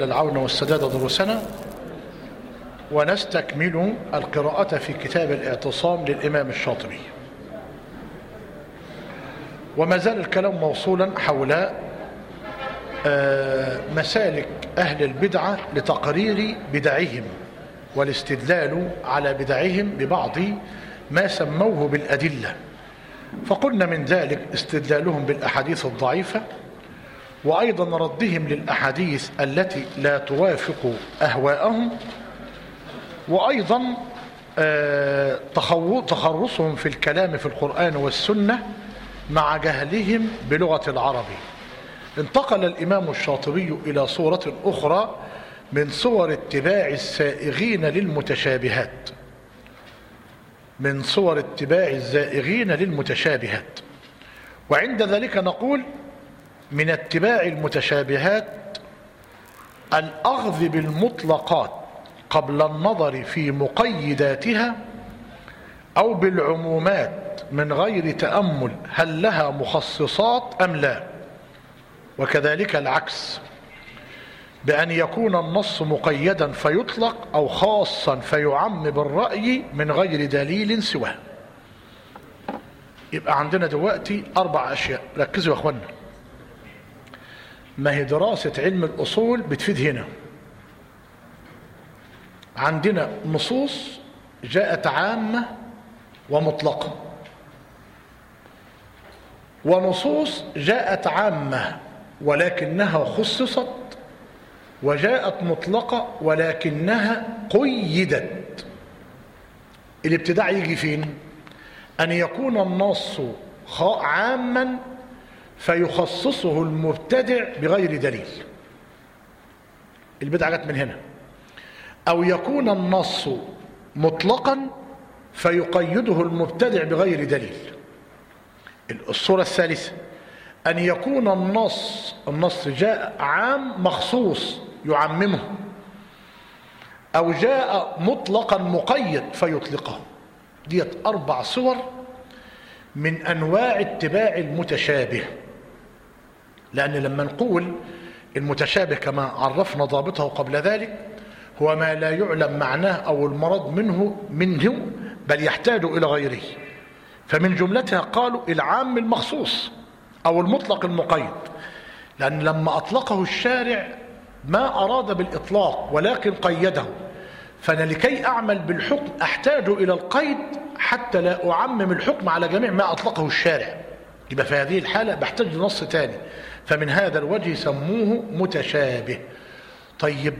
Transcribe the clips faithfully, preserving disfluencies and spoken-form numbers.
العون والسداد دروسنا، ونستكمل القراءة في كتاب الاعتصام للإمام الشاطبي. وما زال الكلام موصولا حول مسالك أهل البدعة لتقرير بدعهم والاستدلال على بدعهم ببعض ما سموه بالأدلة. فقلنا من ذلك استدلالهم بالأحاديث الضعيفة، وأيضا ردهم للأحاديث التي لا توافق أهواءهم، وأيضا تخرصهم في الكلام في القرآن والسنة مع جهلهم بلغة العرب. انتقل الإمام الشاطبي إلى صورة أخرى من صور اتباع السائغين للمتشابهات من صور اتباع الزائغين للمتشابهات وعند ذلك نقول: من اتباع المتشابهات الأخذ بالمطلقات قبل النظر في مقيداتها، أو بالعمومات من غير تأمل هل لها مخصصات أم لا، وكذلك العكس، بأن يكون النص مقيدا فيطلق أو خاصا فيعم بالرأي من غير دليل سواه. يبقى عندنا دلوقتي أربع أشياء، ركزوا يا أخوانا. ما هي دراسة علم الأصول بتفيد هنا. عندنا نصوص جاءت عامة ومطلقة، ونصوص جاءت عامة ولكنها خصصت، وجاءت مطلقة ولكنها قيدت. الابتداع يجي فين؟ أن يكون النص عاما فيخصصه المبتدع بغير دليل، البدعة جت من هنا. أو يكون النص مطلقا فيقيده المبتدع بغير دليل. الصورة الثالثة أن يكون النص النص جاء عام مخصوص يعممه، أو جاء مطلقا مقيد فيطلقه. ديت أربع صور من أنواع اتباع المتشابه. لأن لما نقول المتشابه كما عرفنا ضابطه قبل ذلك هو ما لا يعلم معناه أو المراد منه منه بل يحتاج إلى غيره. فمن جملتها قالوا العام المخصوص أو المطلق المقيد، لأن لما أطلقه الشارع ما أراد بالإطلاق ولكن قيده، فأنا لكي أعمل بالحكم أحتاج إلى القيد حتى لا أعمم الحكم على جميع ما أطلقه الشارع. يبقى في هذه الحالة بحتاج لنص تاني، فمن هذا الوجه سموه متشابه. طيب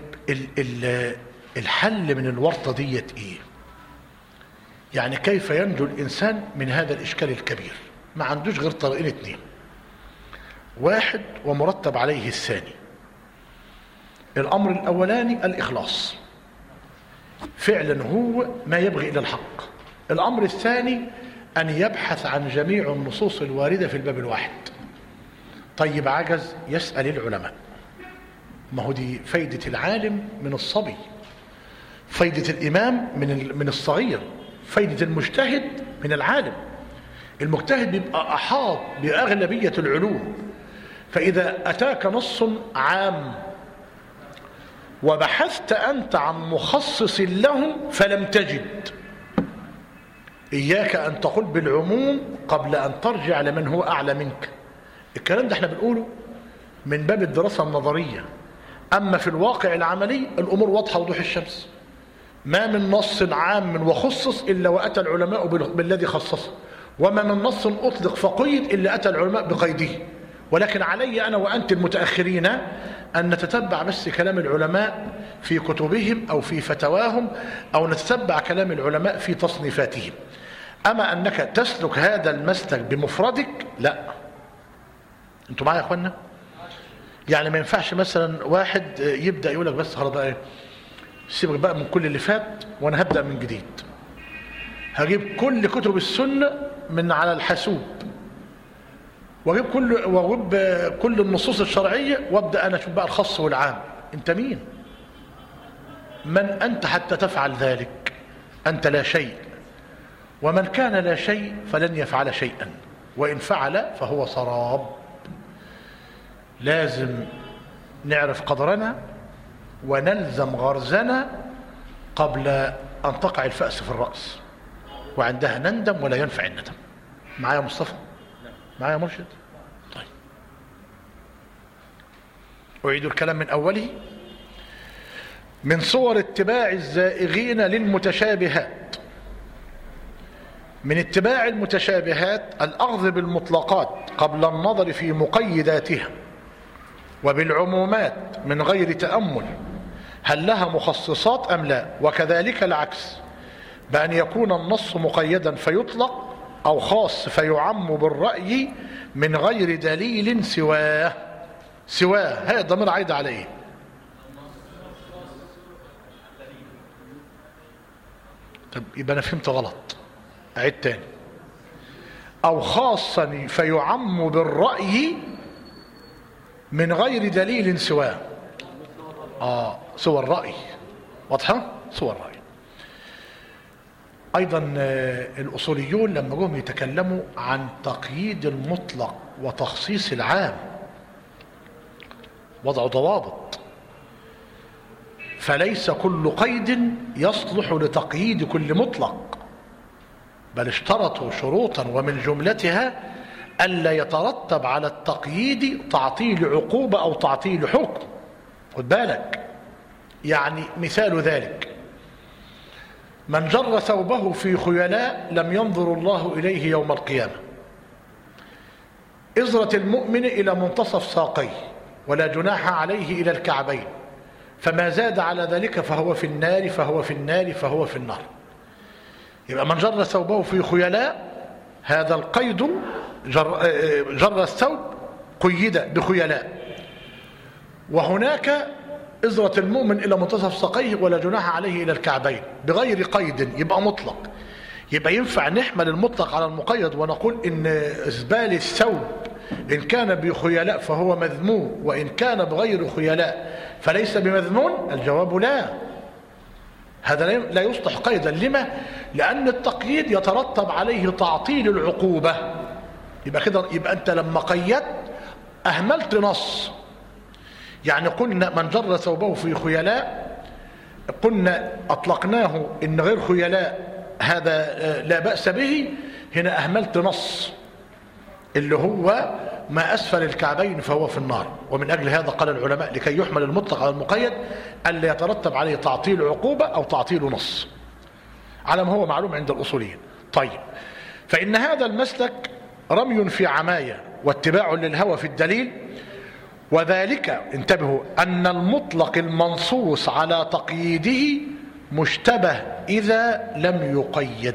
الحل من الورطة ديت إيه؟ يعني كيف ينجو الإنسان من هذا الإشكال الكبير؟ ما عندوش غير طريقين اتنين، واحد ومرتب عليه الثاني. الأمر الأولاني الإخلاص، فعلا هو ما يبغي إلى الحق. الأمر الثاني أن يبحث عن جميع النصوص الواردة في الباب الواحد. طيب عجز، يسأل العلماء. ما هو دي فايدة العالم من الصبي، فايدة الإمام من من الصغير، فايدة المجتهد من العالم. المجتهد بيبقى أحاط بأغلبية العلوم، فإذا أتاك نص عام وبحثت أنت عن مخصص له فلم تجد، إياك أن تقول بالعموم قبل أن ترجع لمن هو أعلى منك. الكلام ده احنا بنقوله من باب الدراسة النظرية، أما في الواقع العملي الأمور واضحة وضوح الشمس. ما من نص عام وخصص إلا وأتى العلماء بالذي خصصه، وما من نص أطلق فقيد إلا أتى العلماء بقيده. ولكن علي أنا وأنت المتأخرين أن نتتبع بس كلام العلماء في كتبهم أو في فتواهم، أو نتتبع كلام العلماء في تصنيفاتهم. أما أنك تسلك هذا المسلك بمفردك لا. أنتوا معايا يا أخوانا؟ يعني ما ينفعش مثلا واحد يبدأ يقول لك بس خلاص بقى سيبك بقى من كل اللي فات وأنا هبدأ من جديد، هجيب كل كتب السنة من على الحاسوب، واجيب كل واجيب كل النصوص الشرعيه وابدا انا اشوف بقى الخاص والعام. انت مين؟ من انت حتى تفعل ذلك؟ انت لا شيء، ومن كان لا شيء فلن يفعل شيئا، وان فعل فهو سراب. لازم نعرف قدرنا ونلزم غرزنا قبل أن تقع الفأس في الرأس، وعندها نندم ولا ينفع الندم. معايا مصطفى؟ معايا مرشد؟ طيب أعيد الكلام من أوله. من صور اتباع الزائغين للمتشابهات، من اتباع المتشابهات الأخذ بالمطلقات قبل النظر في مقيداتها، وبالعمومات من غير تأمل هل لها مخصصات أم لا، وكذلك العكس، بأن يكون النص مقيدا فيطلق أو خاص فيعم بالرأي من غير دليل سواه. سواه هذا الضمير عايد على ايه؟ طب يبقى أنا فهمت غلط، أعيد تاني. أو خاصا فيعم بالرأي من غير دليل سواه. آه سوى الرأي، واضحة؟ سوى الرأي. أيضا الأصوليون لما جم يتكلموا عن تقييد المطلق وتخصيص العام وضعوا ضوابط، فليس كل قيد يصلح لتقييد كل مطلق، بل اشترطوا شروطا ومن جملتها ألا يترتب على التقييد تعطيل عقوبة أو تعطيل حكم. خد بالك، يعني مثال ذلك من جر ثوبه في خيلاء لم ينظر الله إليه يوم القيامة. إزرة المؤمن إلى منتصف ساقيه ولا جناح عليه إلى الكعبين، فما زاد على ذلك فهو في النار فهو في النار فهو في النار. يبقى من جر ثوبه في خيلاء، هذا القيد جر, جر الثوب قيد بخيلاء. وهناك إزرة المؤمن إلى منتصف ساقيه ولا جناح عليه إلى الكعبين بغير قيد، يبقى مطلق. يبقى ينفع نحمل المطلق على المقيد ونقول إن إسبال الثوب إن كان بخيلاء فهو مذموم، وإن كان بغير خيلاء فليس بمذموم؟ الجواب لا، هذا لا يصلح قيدا. لما؟ لأن التقييد يترتب عليه تعطيل العقوبة. يبقى كده، يبقى أنت لما قيدت أهملت نص. يعني قلنا من جر ثوبه في خيلاء، قلنا أطلقناه إن غير خيلاء هذا لا بأس به، هنا أهملت نص اللي هو ما أسفل الكعبين فهو في النار. ومن أجل هذا قال العلماء لكي يحمل المطلق على المقيد ألا يترتب عليه تعطيل عقوبة أو تعطيل نص، على ما هو معلوم عند الأصوليين. طيب، فإن هذا المسلك رمي في عماية واتباع للهوى في الدليل، وذلك انتبهوا أن المطلق المنصوص على تقييده مشتبه إذا لم يقيد.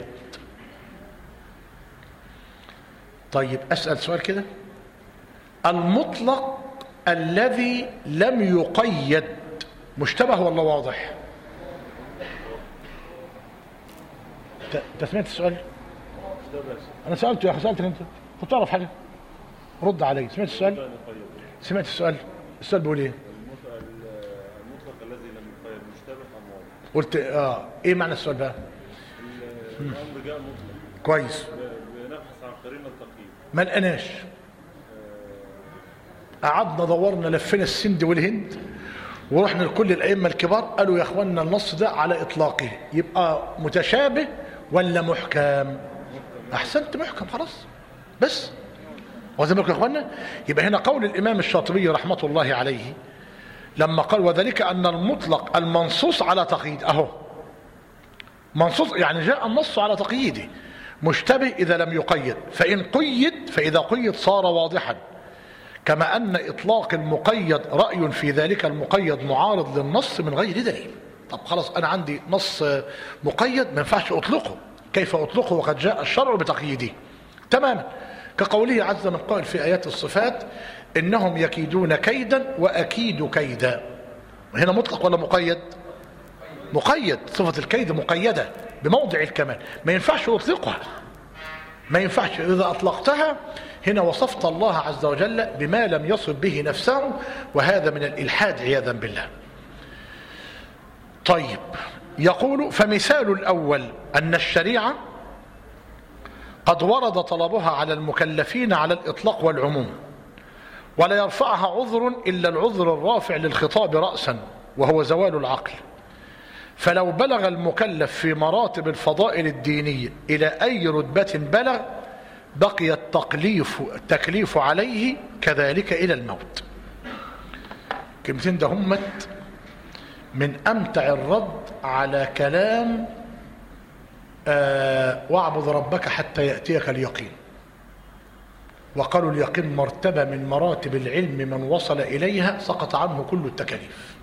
طيب أسأل سؤال كده، المطلق الذي لم يقيد مشتبه ولا واضح؟ انت سمعت السؤال؟ انا سألته يا اخي، سألتك انت، كنت تعرف حاجة؟ رد علي. سمعت السؤال؟ سمعت السؤال؟ السؤال بيقول ايه؟ المطلق الذي لم يقيد مشتبه ام واضح؟ قلت اه ايه معنى السؤال بقى؟ الامر جاء مطلق كويس، بنبحث عن قرينه التقييد ما لقيناش. قعدنا دورنا لفينا السند والهند ورحنا لكل الائمه الكبار، قالوا يا اخوانا النص ده على اطلاقه، يبقى متشابه ولا محكم؟ احسنت، محكم خلاص. بس وزي ما يا اخوانا، يبقى هنا قول الامام الشاطبي رحمه الله عليه لما قال وذلك ان المطلق المنصوص على تقييد، اهو منصوص يعني جاء النص على تقييده، مشتبه اذا لم يقيد، فان قيد فاذا قيد صار واضحا، كما ان اطلاق المقيد راي في ذلك المقيد معارض للنص من غير دليل. طب خلاص انا عندي نص مقيد ما ينفعش اطلقه، كيف اطلقه وقد جاء الشرع بتقييده؟ تماما كقوله عز من قائل في ايات الصفات انهم يكيدون كيدا واكيد كيدا. هنا مطلق ولا مقيد؟ مقيد، صفة الكيد مقيدة بموضع الكمال، ما ينفعش اطلقها، ما ينفعش. اذا اطلقتها هنا وصفت الله عز وجل بما لم يصف به نفسه، وهذا من الالحاد عياذا بالله. طيب، يقول فمثال الاول ان الشريعه قد ورد طلبها على المكلفين على الإطلاق والعموم، ولا يرفعها عذر إلا العذر الرافع للخطاب رأسا، وهو زوال العقل. فلو بلغ المكلف في مراتب الفضائل الدينية إلى أي رتبة بلغ بقي التكليف التكليف عليه كذلك إلى الموت. كلمتين ده همت من أمتع الرد على كلام آه واعبد ربك حتى يأتيك اليقين. وقالوا اليقين مرتبة من مراتب العلم، من وصل إليها سقط عنه كل التكاليف.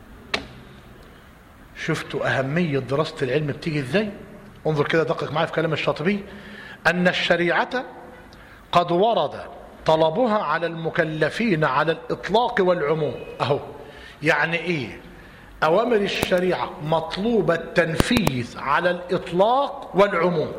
شفتوا أهمية دراسة العلم بتيجي إزاي؟ انظر كده، دقق معي في كلام الشاطبي: أن الشريعة قد ورد طلبها على المكلفين على الإطلاق والعموم. أهو يعني إيه؟ أوامر الشريعة مطلوب التنفيذ على الإطلاق والعموم،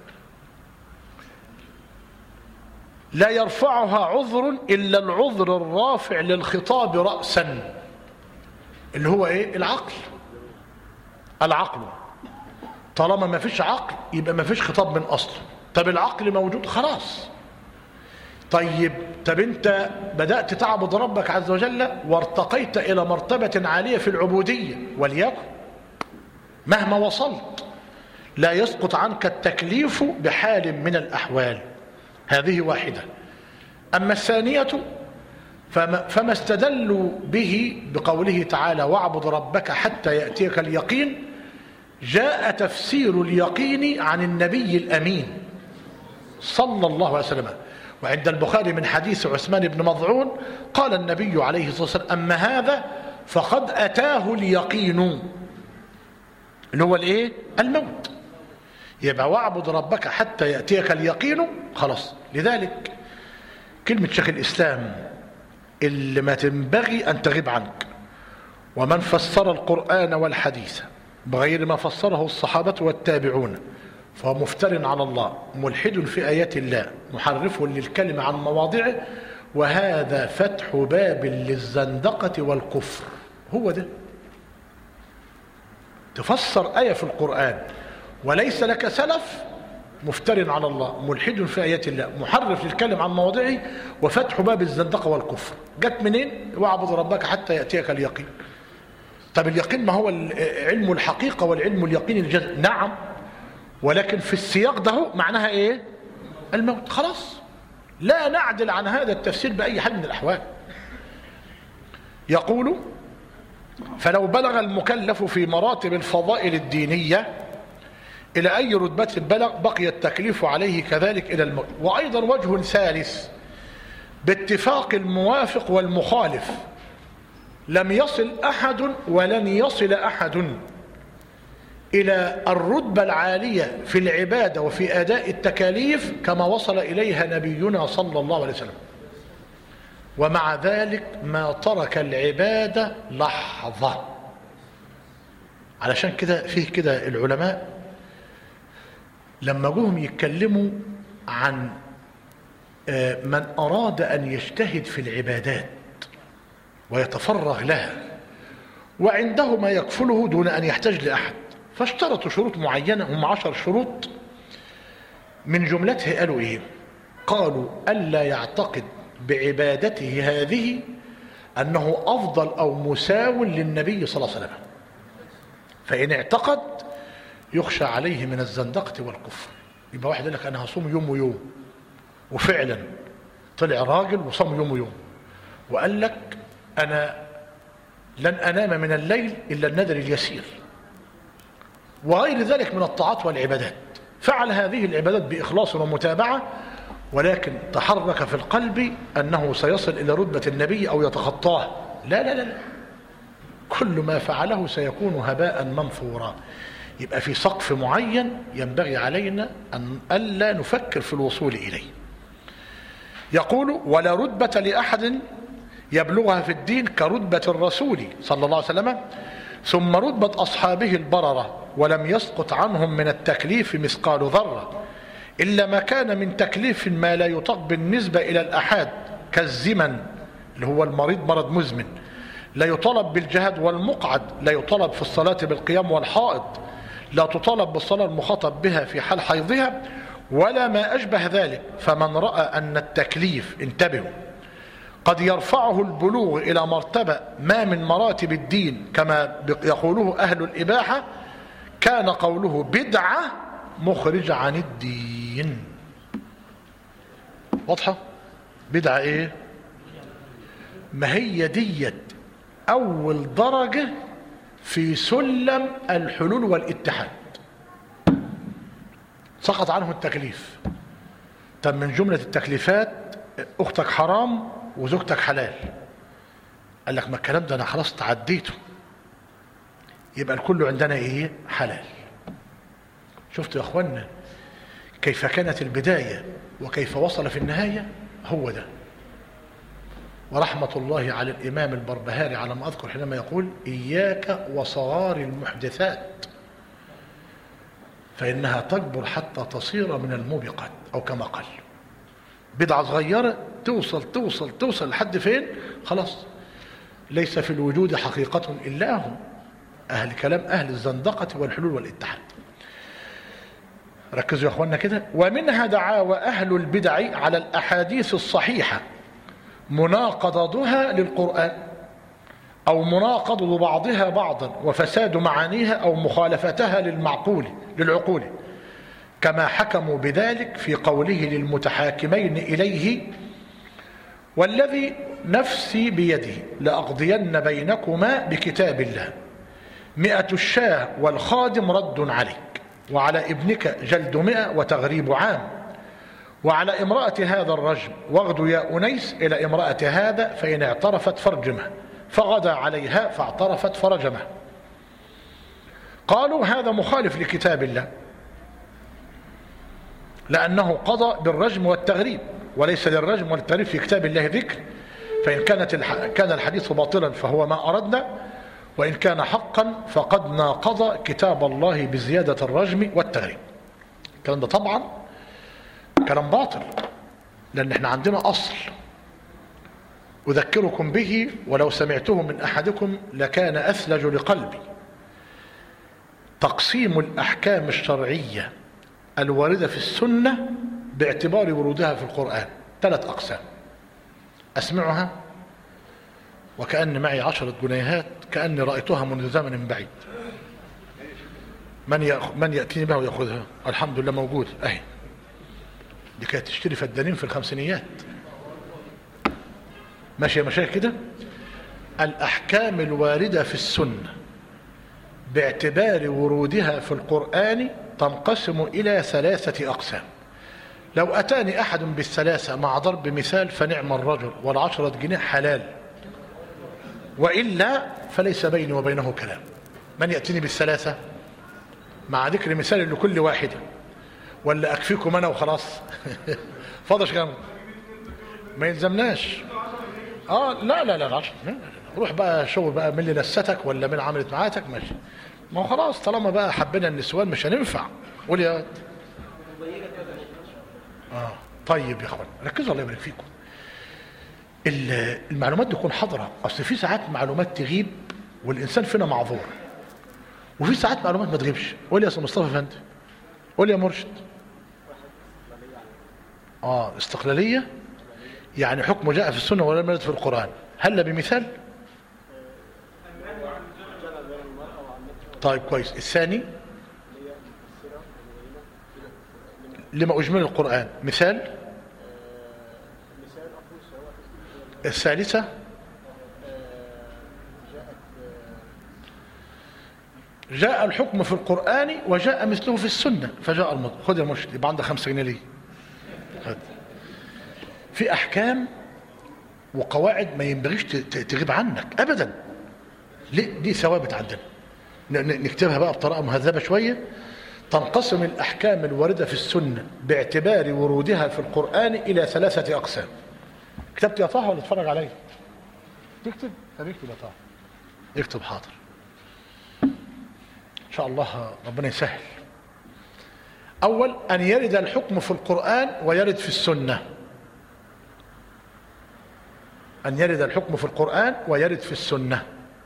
لا يرفعها عذر إلا العذر الرافع للخطاب رأسا، اللي هو إيه؟ العقل. العقل طالما ما فيش عقل يبقى ما فيش خطاب من أصله. طب العقل موجود خلاص. طيب طب انت بدأت تعبد ربك عز وجل وارتقيت إلى مرتبة عالية في العبودية، وليكن مهما وصلت لا يسقط عنك التكليف بحال من الأحوال. هذه واحدة. أما الثانية فما, فما استدلوا به بقوله تعالى واعبد ربك حتى يأتيك اليقين، جاء تفسير اليقين عن النبي الأمين صلى الله عليه وسلم. وعند البخاري من حديث عثمان بن مظعون قال النبي عليه الصلاة والسلام: أما هذا فقد أتاه اليقين، اللي هو الايه؟ الموت. يبقى واعبد ربك حتى يأتيك اليقين خلاص. لذلك كلمة شيخ الإسلام اللي ما تنبغي أن تغيب عنك: ومن فسر القرآن والحديث بغير ما فسره الصحابة والتابعون فهو مفتر على الله، ملحد في آيات الله، محرف للكلمة عن مواضعه، وهذا فتح باب للزندقة والكفر. هو ده. تفسر آية في القرآن وليس لك سلف، مفتر على الله، ملحد في آيات الله، محرف للكلم عن مواضعه، وفتح باب الزندقة والكفر. جت منين؟ واعبد ربك حتى يأتيك اليقين. طب اليقين ما هو علم الحقيقة والعلم اليقين الجزء؟ نعم، ولكن في السياق ده معناها ايه؟ الموت. خلاص لا نعدل عن هذا التفسير بأي حال من الأحوال. يقول: فلو بلغ المكلف في مراتب الفضائل الدينية إلى أي رتبة بلغ بقي التكليف عليه كذلك إلى الموت. وأيضا وجه ثالث باتفاق الموافق والمخالف: لم يصل أحد ولن يصل أحد إلى الرتبة العالية في العبادة وفي أداء التكاليف كما وصل إليها نبينا صلى الله عليه وسلم، ومع ذلك ما ترك العبادة لحظة. علشان كده فيه كده العلماء لما جوهم يتكلموا عن من أراد أن يجتهد في العبادات ويتفرغ لها وعنده ما يكفله دون أن يحتاج لأحد، فاشترطوا شروط معينة، هم عشر شروط. من جملتها قالوا إيه؟ قالوا ألا يعتقد بعبادته هذه أنه أفضل أو مساو للنبي صلى الله عليه وسلم، فإن اعتقد يخشى عليه من الزندقة والكفر. يبقى واحد يقول لك أنا هصوم يوم ويوم، وفعلا طلع راجل وصام يوم ويوم، وقال لك أنا لن أنام من الليل إلا النذر اليسير، وغير ذلك من الطاعات والعبادات. فعل هذه العبادات بإخلاص ومتابعة، ولكن تحرك في القلب أنه سيصل إلى رتبة النبي أو يتخطاه. لا لا لا، كل ما فعله سيكون هباء منثورا. يبقى في سقف معين ينبغي علينا أن ألا نفكر في الوصول إليه. يقول: ولا رتبة لأحد يبلغها في الدين كرتبة الرسول صلى الله عليه وسلم، ثم رتبة أصحابه البررة، ولم يسقط عنهم من التكليف مثقال ذرة، إلا ما كان من تكليف ما لا يطاق بالنسبة إلى الأحاد، كالزمن اللي هو المريض مرض مزمن، لا يطالب بالجهاد، والمقعد لا يطالب في الصلاة بالقيام، والحائض لا تطالب بالصلاة المخاطب بها في حال حيضها، ولا ما أشبه ذلك. فمن رأى أن التكليف، انتبهوا، قد يرفعه البلوغ إلى مرتبة ما من مراتب الدين كما يقوله أهل الإباحة، كان قوله بدعة مخرج عن الدين. واضحة؟ بدعة إيه؟ ما هي ديت أول درجة في سلم الحلول والاتحاد، سقط عنه التكليف. طب من جملة التكليفات أختك حرام وزوجتك حلال، قال لك ما الكلام ده أنا خلاص تعديته، يبقى الكل عندنا إيه؟ حلال. شفتوا يا أخوانا كيف كانت البداية وكيف وصل في النهاية؟ هو ده. ورحمة الله على الإمام البربهاري على ما أذكر حينما يقول إياك وصغار المحدثات فإنها تكبر حتى تصير من الموبقات، أو كما قال. بدعة صغيرة توصل توصل توصل لحد فين؟ خلاص ليس في الوجود حقيقة إلا هم، أهل كلام أهل الزندقة والحلول والاتحاد. ركزوا يا أخوانا كده. ومنها دعاوى أهل البدع على الأحاديث الصحيحة مناقضتها للقرآن، أو مناقض بعضها بعضا وفساد معانيها، أو مخالفتها للمعقول للعقول، كما حكموا بذلك في قوله للمتحاكمين إليه والذي نفسي بيده لأقضين بينكما بكتاب الله، مئة الشاه والخادم رد عليك، وعلى ابنك جلد مئة وتغريب عام، وعلى امرأة هذا الرجل واغدو يا أنيس إلى امرأة هذا فإن اعترفت فرجمه، فغدا عليها فاعترفت فرجمه. قالوا هذا مخالف لكتاب الله لأنه قضى بالرجم والتغريب، وليس للرجم والتغريب في كتاب الله ذكر، فإن كانت الح... كان الحديث باطلا فهو ما أردنا، وإن كان حقا فقد ناقض كتاب الله بزيادة الرجم والتغريب. الكلام ده طبعا كلام باطل، لأن احنا عندنا أصل أذكركم به ولو سمعته من أحدكم لكان أثلج لقلبي: تقسيم الأحكام الشرعية الواردة في السنة باعتبار ورودها في القرآن ثلاث أقسام. أسمعها وكأن معي عشرة جنيهات كأني رأيتها منذ زمن بعيد. من من يأتيني بها ويأخذها؟ الحمد لله موجود أهي. دي كانت تشتري فدانين في الخمسينيات. ماشي يا مشايخ كده. الأحكام الواردة في السنة باعتبار ورودها في القرآن تنقسم إلى ثلاثة أقسام. لو أتاني أحد بالثلاثة مع ضرب مثال فنعم الرجل، والعشرة جنيه حلال، وإلا فليس بيني وبينه كلام. من يأتيني بالثلاثة مع ذكر مثال لكل واحدة، ولا أكفيكم أنا وخلاص؟ فضش كلام ما يلزمناش. آه لا لا لا عشر. روح بقى شغل بقى من اللي نستك ولا من عملت معاتك ماشي. ما هو خلاص طالما بقى حبينا النسوان مش هننفع. قول يا اه طيب يا اخوان ركزوا الله يبارك فيكم. المعلومات دي تكون حاضره، اصل في ساعات معلومات تغيب والانسان فينا معذور، وفي ساعات معلومات ما تغيبش. قول يا استاذ مصطفى فندم، قول يا مرشد. اه استقلاليه يعني حكم جاء في السنه ولا يرد في القران. هل بمثال؟ طيب كويس. الثاني لما أجمل القرآن مثال. الثالثة جاء الحكم في القرآن وجاء مثله في السنة فجاء المضى. خذ يا مرشد يبقى عندك خمسة جنيه ليه. في أحكام وقواعد ما ينبغيش تغيب عنك أبدا. ليه؟ دي ثوابت عندنا نكتبها بقى بطريقة مهذبة شوية. تنقسم الأحكام الواردة في السنة باعتبار ورودها في القرآن إلى ثلاثة أقسام. كتبت يا طه ولا اتفرج علي؟ تكتب؟ طب اكتب يا طه. اكتب حاضر. إن شاء الله ربنا يسهل. أول أن يرد الحكم في القرآن ويرد في السنة. أن يرد الحكم في القرآن ويرد في السنة.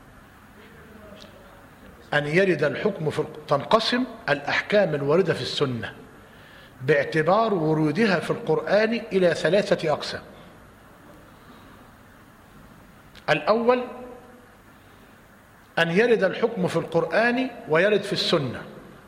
أن يرد الحكم في تنقسم الأحكام الواردة في السنة باعتبار ورودها في القرآن إلى ثلاثة أقسام. الأول أن يرد الحكم في القرآن ويرد في السنة،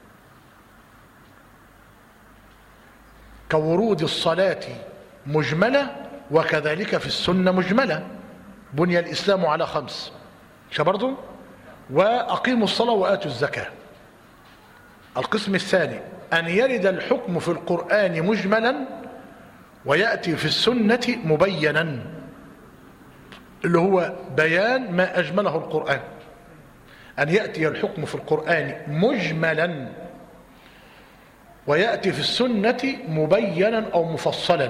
كورود الصلاة مجملة وكذلك في السنة مجملة. بني الإسلام على خمس شبرتم وأقيموا الصلاة وآتوا الزكاة. القسم الثاني أن يرد الحكم في القرآن مجملا ويأتي في السنة مبينا، اللي هو بيان ما أجمله القرآن. أن يأتي الحكم في القرآن مجملا ويأتي في السنة مبينا أو مفصلا.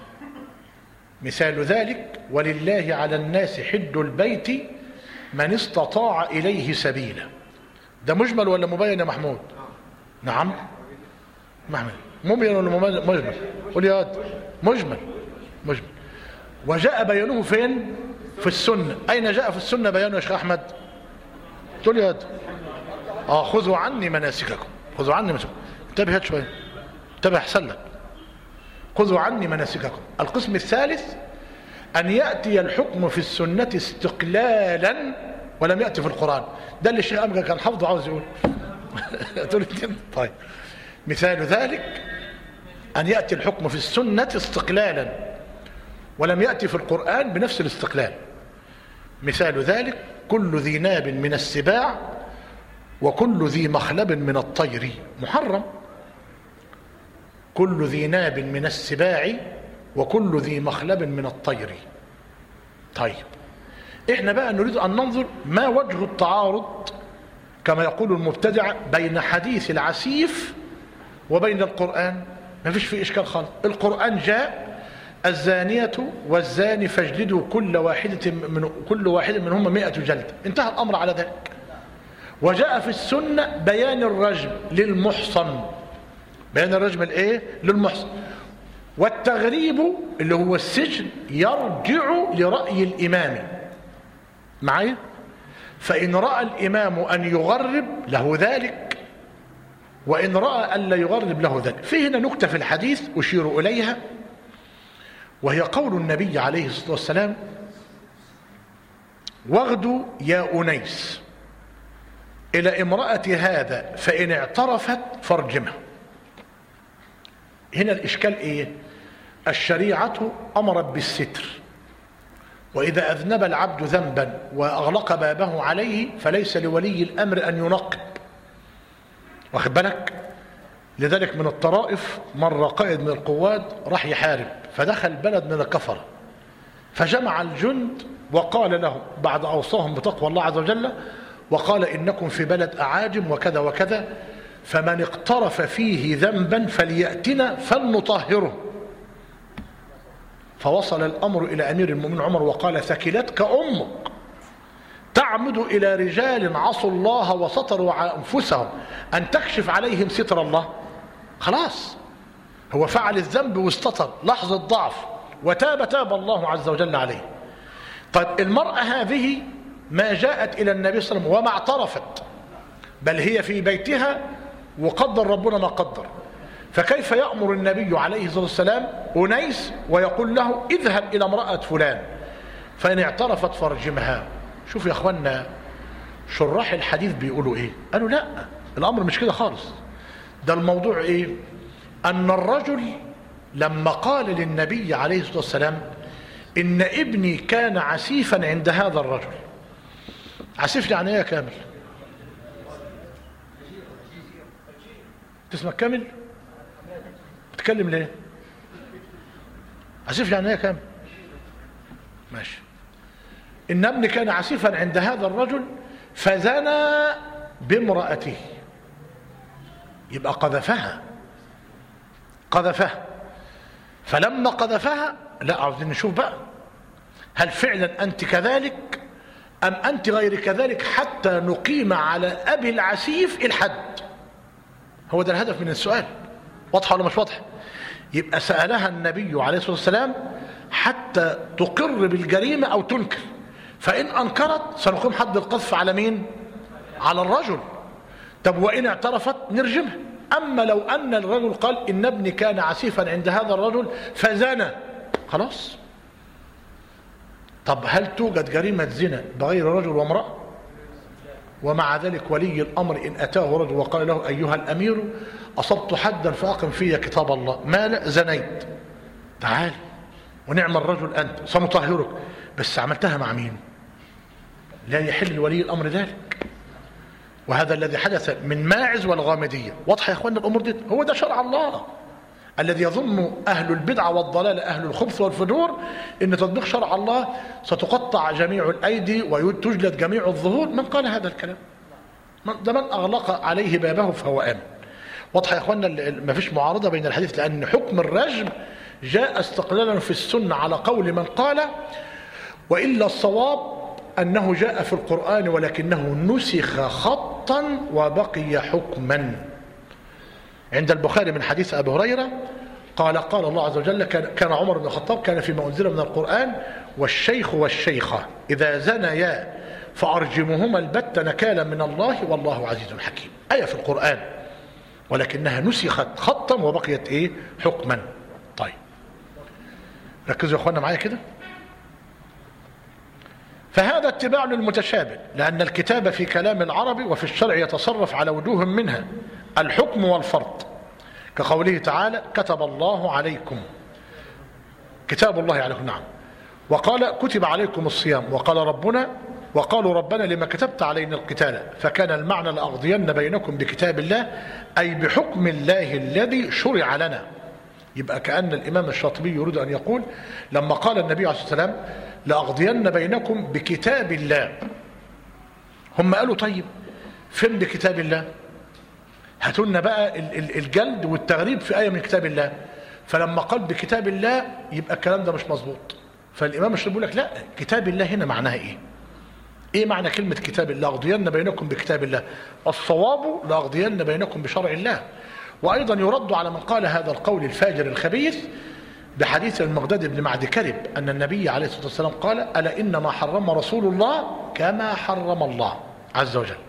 مثال ذلك: ولله على الناس حج البيت من استطاع إليه سبيلا. ده مجمل ولا مبين يا محمود؟ نعم محمد، مبين ولا مجمل؟ قول يا واد. مجمل مجمل. وجاء بيانه فين؟ في السنة. أين جاء في السنة بيانه يا شيخ أحمد؟ تقول يا واد آه خذوا عني مناسككم. خذوا عني مناسككم. انتبه هات شوية، انتبه أحسن لك. خذوا عني مناسككم. القسم الثالث أن يأتي الحكم في السنة استقلالا ولم يأتي في القرآن. ده اللي الشيخ أمجد كان حافظه عاوز يقول. طيب، مثال ذلك أن يأتي الحكم في السنة استقلالا ولم يأتي في القرآن بنفس الاستقلال. مثال ذلك: كل ذي ناب من السباع وكل ذي مخلب من الطير محرم. كل ذي ناب من السباع وكل ذي مخلب من الطير. طيب، احنا بقى نريد أن ننظر ما وجه التعارض كما يقول المبتدع بين حديث العسيف وبين القرآن. ما فيش فيه إشكال خالص. القرآن جاء: الزانية والزاني فاجلدوا كل واحدة من كل واحد منهما مئة جلدة. انتهى الأمر على ذلك. وجاء في السنة بيان الرجم للمحصن. بيان الرجم الايه؟ للمحصن. والتغريب اللي هو السجن يرجع لرأي الإمام. معايا؟ فإن رأى الإمام أن يغرب له ذلك، وإن رأى أن لا يغرب له ذلك. في هنا نكتة في الحديث أشير إليها، وهي قول النبي عليه الصلاة والسلام: واغدوا يا أنيس إلى امرأة هذا فإن اعترفت فارجمها. هنا الإشكال إيه؟ الشريعة أمرت بالستر، وإذا أذنب العبد ذنبا وأغلق بابه عليه فليس لولي الأمر أن ينقب. واخد بالك؟ لذلك من الطرائف مرة قائد من القواد راح يحارب، فدخل بلد من الكفرة، فجمع الجند وقال له بعد أوصاهم بتقوى الله عز وجل، وقال: إنكم في بلد أعاجم وكذا وكذا، فمن اقترف فيه ذنبا فليأتنا فلنطهره. فوصل الأمر إلى أمير المؤمنين عمر وقال: ثكلتك أمك، تعمد إلى رجال عصوا الله وسطروا على أنفسهم أن تكشف عليهم ستر الله. خلاص، هو فعل الذنب واستطر لحظة ضعف وتاب تاب الله عز وجل عليه. طيب، المرأة هذه ما جاءت إلى النبي صلى الله عليه وسلم وما اعترفت، بل هي في بيتها وقدر ربنا ما قدر. فكيف يأمر النبي عليه الصلاة والسلام أنيس ويقول له: اذهب إلى امرأة فلان فإن اعترفت فارجمها؟ شوف يا أخوانا، شراح الحديث بيقولوا إيه؟ قالوا لا، الأمر مش كده خالص. ده الموضوع إيه؟ أن الرجل لما قال للنبي عليه الصلاة والسلام: إن ابني كان عسيفا عند هذا الرجل. عسيف يعني إيه يا كامل؟ تسمع كامل؟ تتكلم ليه؟ عسيف يعني ايه يا كامل؟ ماشي. إن ابني كان عسيفا عند هذا الرجل فزنى بامرأته، يبقى قذفها قذفها. فلما قذفها، لا عاوزين نشوف بقى هل فعلا أنت كذلك أم أنت غير كذلك، حتى نقيم على أبي العسيف الحد. هو ده الهدف من السؤال. واضحة ولا مش واضحة؟ يبقى سألها النبي عليه الصلاة والسلام حتى تقر بالجريمة أو تنكر، فإن أنكرت سنقيم حد القذف على مين؟ على الرجل. طب وإن اعترفت نرجمها. أما لو أن الرجل قال: إن ابني كان عسيفا عند هذا الرجل فزنى، خلاص. طب هل توجد جريمة زنا بغير رجل وامرأة؟ ومع ذلك ولي الأمر إن أتاه رجل وقال له أيها الأمير أصبت حدا فأقم في كتاب الله، ما لا زنيت، تعال ونعم الرجل أنت سنطهرك، بس عملتها مع مين؟ لا يحل لولي الأمر ذلك. وهذا الذي حدث من ماعز والغامدية. واضح يا أخوانا الأمور دي؟ هو ده شرع الله الذي يظن أهل البدعة والضلال أهل الخبث والفجور إن تطبيق شرع الله ستقطع جميع الأيدي وتجلد جميع الظهور. من قال هذا الكلام؟ ده من أغلق عليه بابه فهو آمن. واضح يا أخوانا ما فيش معارضة بين الحديث، لأن حكم الرجم جاء استقلالا في السنة على قول من قال، وإلا الصواب أنه جاء في القرآن ولكنه نسخ خطا وبقي حكما. عند البخاري من حديث أبي هريرة قال قال الله عز وجل كان عمر بن الخطاب كان فيما أنزل من القرآن والشيخ والشيخة إذا زنيا فأرجمهما البت نكالا من الله والله عزيز حكيم. آية في القرآن ولكنها نسخت خطا وبقيت إيه؟ حكما. طيب ركزوا يا أخوانا معايا كده. فهذا اتباع للمتشابه، لأن الكتاب في كلام العرب وفي الشرع يتصرف على وجوه منها الحكم والفرض، كقوله تعالى كتب الله عليكم، كتاب الله عليكم، نعم. وقال كتب عليكم الصيام، وقال ربنا وقالوا ربنا لما كتبت علينا القتال، فكان المعنى لأقضين بينكم بكتاب الله أي بحكم الله الذي شرع لنا. يبقى كأن الإمام الشاطبي يريد أن يقول لما قال النبي عليه الصلاة والسلام لأقضين بينكم بكتاب الله، هم قالوا طيب فين بكتاب الله؟ هاتوا لنا بقى الجلد والتغريب في آية من كتاب الله. فلما قال بكتاب الله يبقى الكلام ده مش مظبوط. فالإمام الشاطبي بيقول لك لا، كتاب الله هنا معناها إيه؟ إيه معنى كلمة كتاب الله؟ لأقضين بينكم بكتاب الله، الصواب لأقضين بينكم بشرع الله. وأيضا يرد على من قال هذا القول الفاجر الخبيث بحديث المقداد بن معد كرب أن النبي عليه الصلاة والسلام قال ألا إنما حرم رسول الله كما حرم الله عز وجل.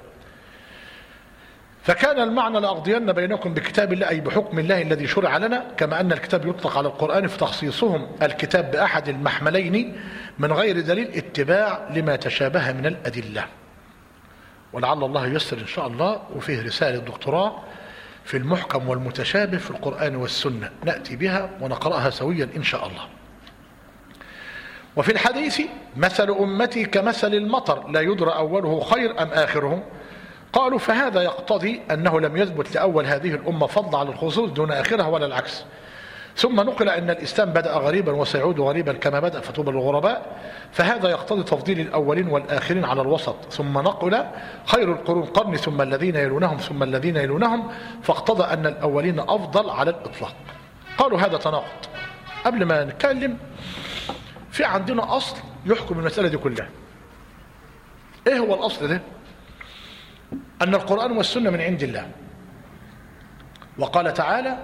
فكان المعنى لأقضين بينكم بكتاب الله أي بحكم الله الذي شرع لنا، كما أن الكتاب يطلق على القرآن في تخصيصهم الكتاب بأحد المحملين من غير دليل اتباع لما تشابه من الأدلة. ولعل الله ييسر إن شاء الله، وفيه رسالة دكتوراه في المحكم والمتشابه في القرآن والسنة نأتي بها ونقرأها سويا إن شاء الله. وفي الحديث مثل أمتي كمثل المطر لا يدرى أوله خير أم آخره، قالوا فهذا يقتضي أنه لم يثبت لأول هذه الأمة فضل على الخصوص دون آخرها ولا العكس. ثم نقل أن الإسلام بدأ غريبا وسيعود غريبا كما بدأ فطوبى للغرباء، فهذا يقتضي تفضيل الأولين والآخرين على الوسط. ثم نقل خير القرون قرني ثم الذين يلونهم ثم الذين يلونهم، فاقتضى أن الأولين أفضل على الإطلاق. قالوا هذا تناقض. قبل ما نتكلم في عندنا أصل يحكم المسألة دي كلها. إيه هو الأصل ده؟ أن القرآن والسنة من عند الله، وقال تعالى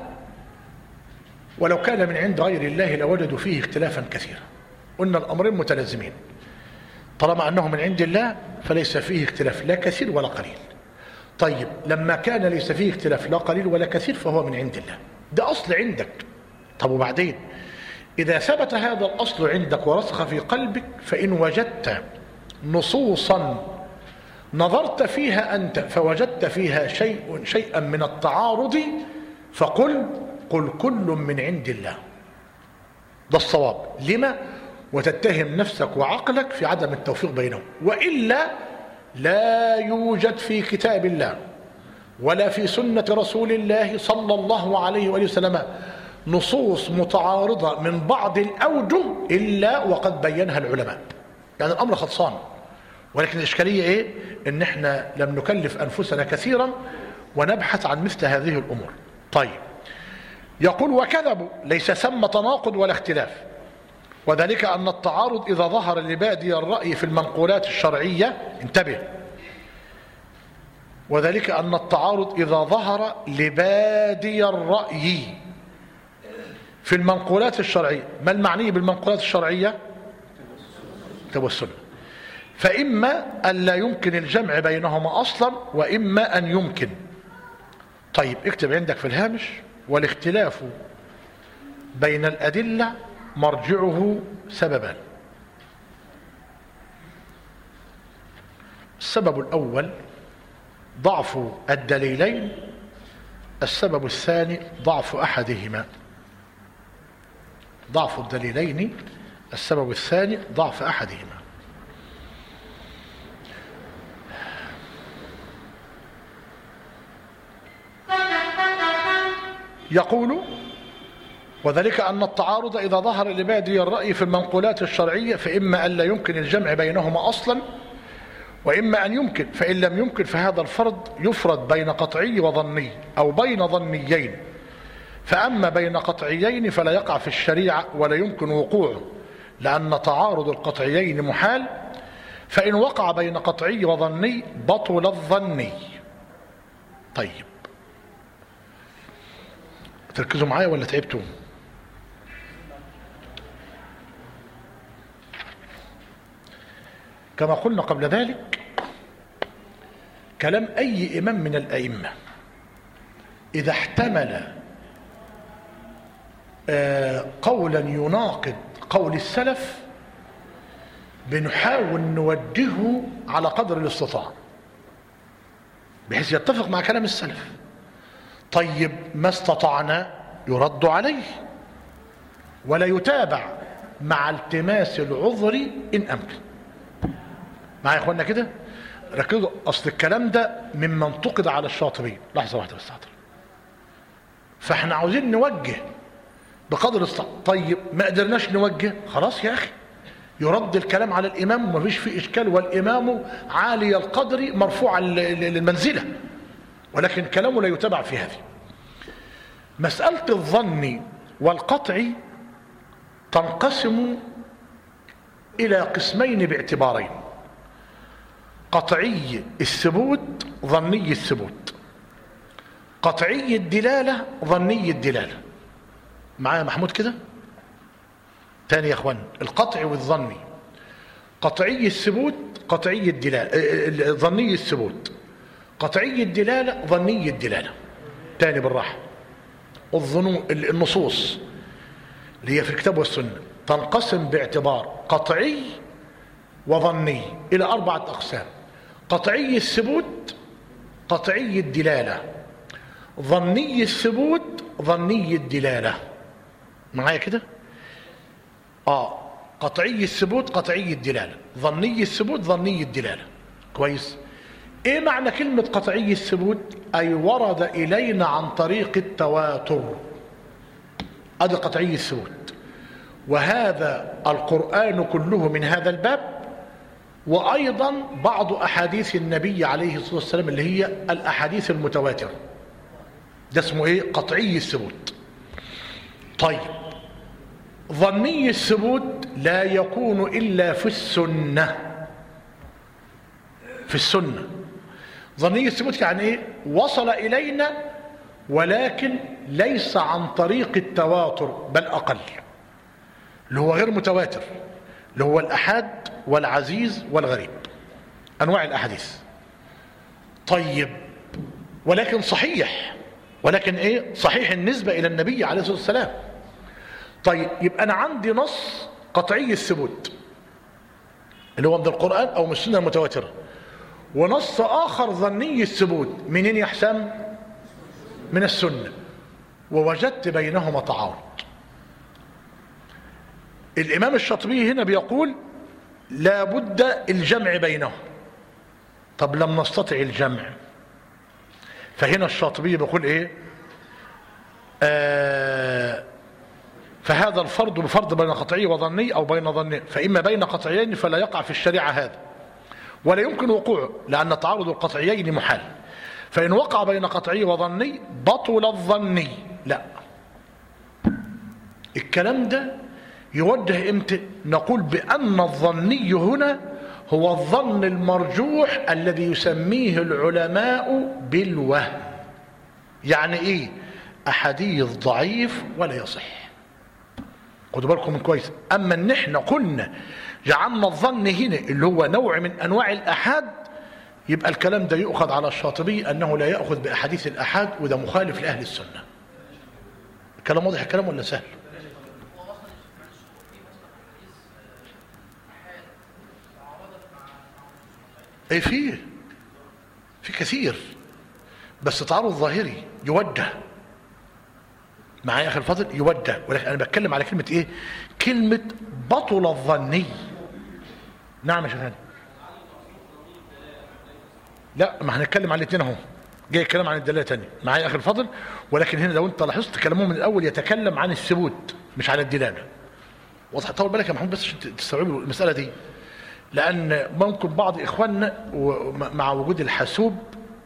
ولو كان من عند غير الله لوجدوا فيه اختلافا كثيرا. قلنا الأمرين متلازمين، طالما أنه من عند الله فليس فيه اختلاف لا كثير ولا قليل. طيب لما كان ليس فيه اختلاف لا قليل ولا كثير فهو من عند الله، ده أصل عندك. طب وبعدين إذا ثبت هذا الأصل عندك ورسخ في قلبك، فإن وجدت نصوصا نظرت فيها أنت فوجدت فيها شيء شيئا من التعارض فقل قل كل من عند الله، ده الصواب. لما؟ وتتهم نفسك وعقلك في عدم التوفيق بينهم. وإلا لا يوجد في كتاب الله ولا في سنة رسول الله صلى الله عليه وآله وسلم نصوص متعارضة من بعض الأوجه إلا وقد بينها العلماء. يعني الأمر خلصان، ولكن الإشكالية إيه؟ إن إحنا لم نكلف أنفسنا كثيرا ونبحث عن مثل هذه الأمور. طيب يقول وكذبوا ليس ثم تناقض ولا اختلاف، وذلك أن التعارض إذا ظهر لبادي الرأي في المنقولات الشرعية، انتبه، وذلك أن التعارض إذا ظهر لبادي الرأي في المنقولات الشرعية. ما المعني بالمنقولات الشرعية؟ التوسل. فإما أن لا يمكن الجمع بينهما أصلا وإما أن يمكن. طيب اكتب عندك في الهامش والاختلاف بين الأدلة مرجعه سببان. السبب الأول ضعف الدليلين، السبب الثاني ضعف أحدهما. ضعف الدليلين، السبب الثاني ضعف أحدهما. يقول: وذلك أن التعارض إذا ظهر لبادي الرأي في المنقولات الشرعية فإما أن لا يمكن الجمع بينهما أصلا، وإما أن يمكن، فإن لم يمكن فهذا الفرض يفرد بين قطعي وظني أو بين ظنيين. فأما بين قطعيين فلا يقع في الشريعة ولا يمكن وقوعه، لأن تعارض القطعيين محال. فإن وقع بين قطعي وظني بطل الظني. طيب، تركزوا معايا ولا تعبتوا؟ كما قلنا قبل ذلك، كلام أي إمام من الأئمة إذا احتمل قولا يناقض قول السلف بنحاول نوجهه على قدر الاستطاعة بحيث يتفق مع كلام السلف. طيب، ما استطعنا يرد عليه ولا يتابع مع التماس العذر إن أمكن. معايا يا اخوانا كده؟ ركزوا، اصل الكلام ده مما انتقد على الشاطبي. لحظه واحده بس حاضر. فاحنا عاوزين نوجه بقدر الصعب. طيب، ما قدرناش نوجه، خلاص يا اخي يرد الكلام على الامام ومفيش فيه اشكال، والامام عالي القدر مرفوع للمنزله، ولكن كلامه لا يتبع في هذه. مساله الظن والقطع تنقسم الى قسمين باعتبارين: قطعي الثبوت، ظني الثبوت. قطعي الدلالة، ظني الدلالة. معايا محمود كده؟ تاني يا اخوان، القطع والظني: قطعي الثبوت، قطعي الدلالة، ظني الثبوت. قطعي الدلالة، ظني الدلالة. تاني بالراحة. الظنون، النصوص اللي هي في الكتاب والسنة تنقسم باعتبار قطعي وظني إلى أربعة أقسام: قطعي الثبوت، قطعي الدلالة، ظني الثبوت، ظني الدلالة. معايا كده؟ آه قطعي الثبوت، قطعي الدلالة، ظني الثبوت، ظني الدلالة. كويس؟ إيه معنى كلمة قطعي الثبوت؟ أي ورد إلينا عن طريق التواتر. هذا قطعي الثبوت، وهذا القرآن كله من هذا الباب، وأيضا بعض أحاديث النبي عليه الصلاة والسلام اللي هي الأحاديث المتواترة. ده اسمه إيه؟ قطعي الثبوت. طيب، ظني الثبوت لا يكون إلا في السنة. في السنة. ظني الثبوت يعني إيه؟ وصل إلينا ولكن ليس عن طريق التواتر، بل أقل، اللي هو غير متواتر، اللي هو الأحاد والعزيز والغريب، أنواع الأحاديث. طيب، ولكن صحيح، ولكن إيه؟ صحيح النسبة إلى النبي عليه الصلاة والسلام. طيب، يبقى أنا عندي نص قطعي الثبوت اللي هو من القرآن أو من السنة المتواترة، ونص آخر ظني الثبوت. منين يا حسام؟ من السنة. ووجدت بينهما تعارض. الإمام الشاطبي هنا بيقول لا بد الجمع بينهم. طب لم نستطع الجمع، فهنا الشاطبي بيقول ايه؟ آه فهذا الفرض بفرض بين قطعي وظني او بين ظني، فإما بين قطعيين فلا يقع في الشريعة هذا ولا يمكن وقوعه، لأن تعارض القطعيين محال. فإن وقع بين قطعي وظني بطل الظني. لا، الكلام ده يوجه امتى؟ نقول بأن الظني هنا هو الظن المرجوح الذي يسميه العلماء بالوهم. يعني ايه؟ أحاديث ضعيف ولا يصح. خدوا بالكم من كويس. أما ان احنا قلنا جعلنا الظن هنا اللي هو نوع من أنواع الأحاد، يبقى الكلام ده يؤخذ على الشاطبي أنه لا يأخذ بأحاديث الأحاد، وده مخالف لأهل السنة. الكلام واضح الكلام ولا سهل؟ اي فيه في كثير، بس تعارض ظاهري يوجه معايا يا اخي الفاضل، يوجه. ولكن انا بتكلم على كلمه ايه؟ كلمه بطل الظني. نعم يا شيخ هاني. لا، ما هنتكلم عن الاثنين اهو، جاي الكلام عن الدلاله تاني معايا يا اخي الفاضل. ولكن هنا لو انت لاحظت كلامه من الاول يتكلم عن الثبوت مش عن الدلاله. واضح؟ طول بالك يا محمود بس عشان تستوعبوا المساله دي، لان ممكن بعض اخواننا مع وجود الحاسوب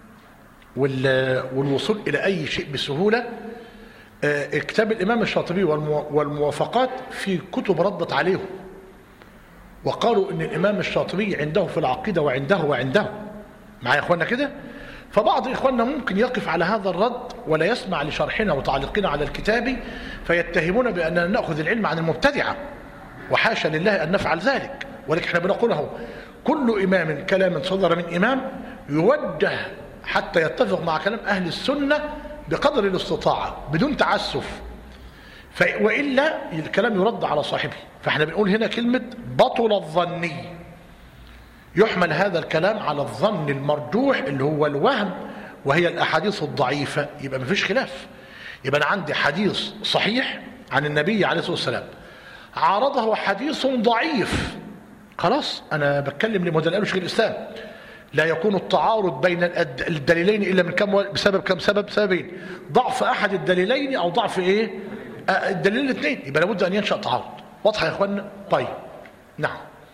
والوصول الى اي شيء بسهوله، كتاب الامام الشاطبي والموافقات في كتب ردت عليهم، وقالوا ان الامام الشاطبي عنده في العقيده وعنده وعنده معايا يا اخواننا كده. فبعض اخواننا ممكن يقف على هذا الرد ولا يسمع لشرحنا وتعليقنا على الكتاب، فيتهمون باننا ناخذ العلم عن المبتدعه، وحاشا لله ان نفعل ذلك. ولكن احنا بنقوله كل امام كلام صدر من امام يوجه حتى يتفق مع كلام اهل السنه بقدر الاستطاعه بدون تعسف، والا الكلام يرد على صاحبه. فاحنا بنقول هنا كلمه بطل الظني، يحمل هذا الكلام على الظن المرجوح اللي هو الوهم، وهي الاحاديث الضعيفه. يبقى ما فيش خلاف، يبقى انا عندي حديث صحيح عن النبي عليه الصلاه والسلام عارضه حديث ضعيف، خلاص انا بتكلم لما قاله شيخ الاسلام، لا يكون التعارض بين الدليلين الا من كم بسبب كم سبب؟ سببين: ضعف احد الدليلين او ضعف ايه؟ الدليلين الاثنين. يبقى لابد ان ينشا تعارض. واضحه يا اخوانا؟ طيب نعم.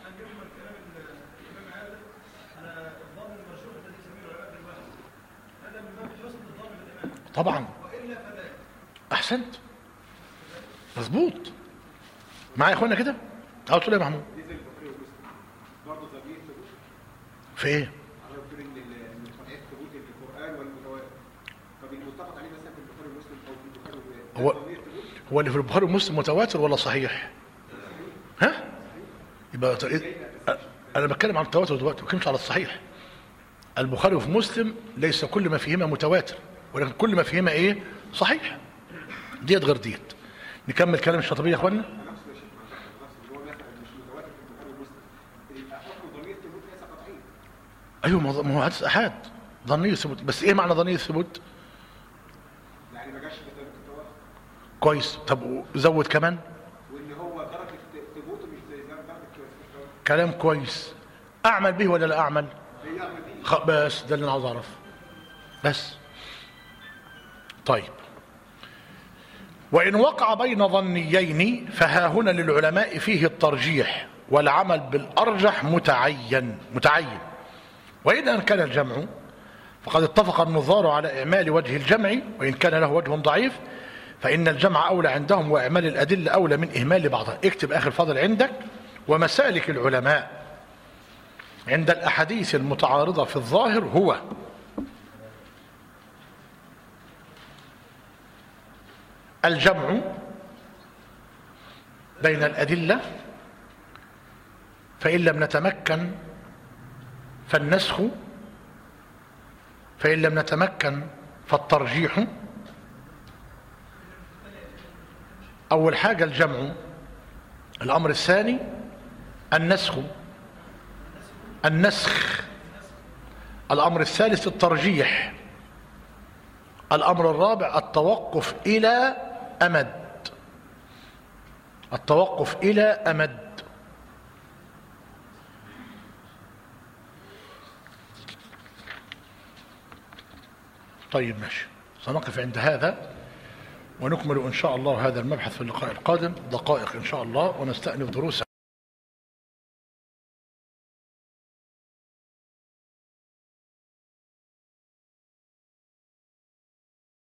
طبعا احسنت، مظبوط معايا يا اخوانا كده. او تقول يا محمود في ايه؟ هو هو اللي في البخاري ومسلم متواتر ولا صحيح؟ ها؟ يبقى انا بتكلم عن التواتر دلوقتي، ما بتكلمش على الصحيح. البخاري وفي مسلم ليس كل ما فيهما متواتر، ولكن كل ما فيهما ايه؟ صحيح. ديت غير ديت. نكمل كلام الشاطبي يا اخوانا. ايوه، ما هو حديث احاد ظني الثبوت. بس ايه معنى ظني الثبوت؟ يعني ما جاش بالتواتر. كويس. طب زود كمان. وان هو درجه ثبوته مش زي درجه التواتر. كلام كويس. اعمل به ولا لا اعمل؟ خ... بس ده اللي انا عاوز اعرفه بس. طيب، وان وقع بين ظنيين فها هنا للعلماء فيه الترجيح، والعمل بالارجح متعين متعين. وإذا كان الجمع فقد اتفق النظار على إعمال وجه الجمع، وإن كان له وجه ضعيف فإن الجمع أولى عندهم، وإعمال الأدلة أولى من إهمال بعضها. اكتب آخر فضل عندك: ومسالك العلماء عند الأحاديث المتعارضة في الظاهر هو الجمع بين الأدلة، فإن لم نتمكن فالنسخ، فإن لم نتمكن فالترجيح. أول حاجة الجمع. الأمر الثاني النسخ النسخ الأمر الثالث الترجيح. الأمر الرابع التوقف إلى أمد التوقف إلى أمد. طيب ماشي، سنقف عند هذا ونكمل إن شاء الله هذا المبحث في اللقاء القادم دقائق إن شاء الله، ونستأنف دروسا.